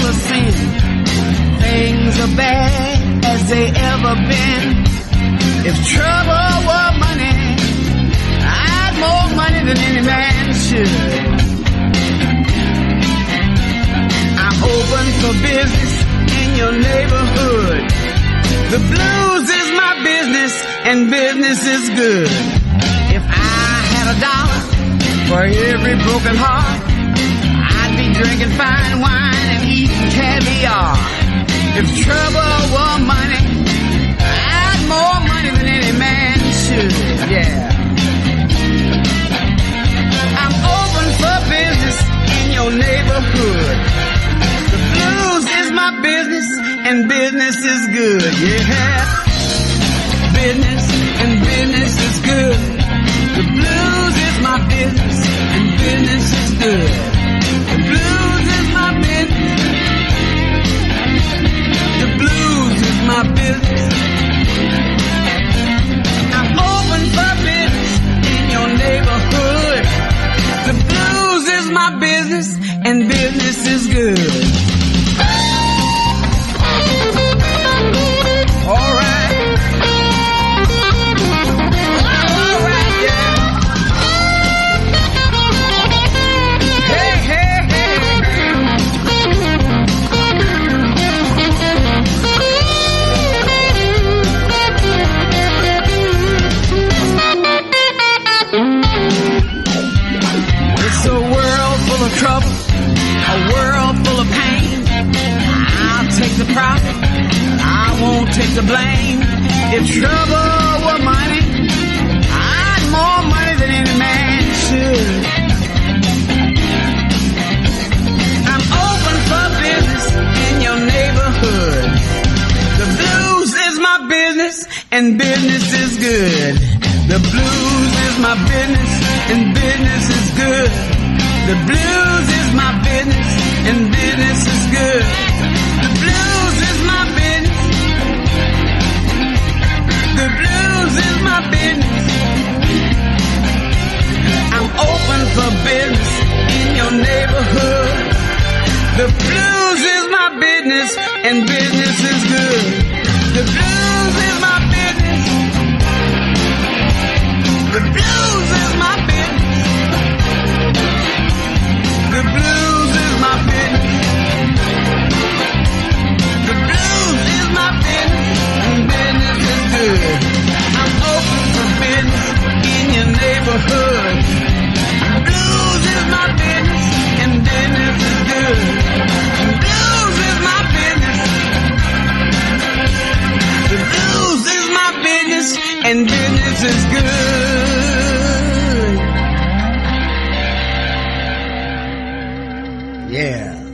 of sin. Things are bad as they ever been. If trouble were money, I'd more money than any man should. I'm open for business in your neighborhood. The blues is my business and business is good. If I had $1 for every broken heart, I'd be drinking fine wine and eating caviar. If trouble were money, I'd more money than any man should, yeah. I'm open for business in your neighborhood. The blues is my business and business is good, yeah. Business and business is good. The blues is my business and business is good. The blues is my business. The blues is my business. I'm open for business in your neighborhood. The blues is my business and business is good. All right. All right, yeah. Hey, hey, hey. It's a world full of trouble, a world full of pain. I'll take the profit, I won't take the blame. If trouble were money, I'd more money than any man should. I'm open for business in your neighborhood. The blues is my business and business is good. The blues is my business and business is good. The blues is my business and business is good. The blues is my business. The blues is my business. I'm open for business in your neighborhood. The blues is my business and business is good. The blues is my business. The blues is my business. The blues is my business. The blues is my business and business is good. I'm open for business in your neighborhood. The blues is my business and business is good. The blues is my business. The blues is my business and business is good. Yeah.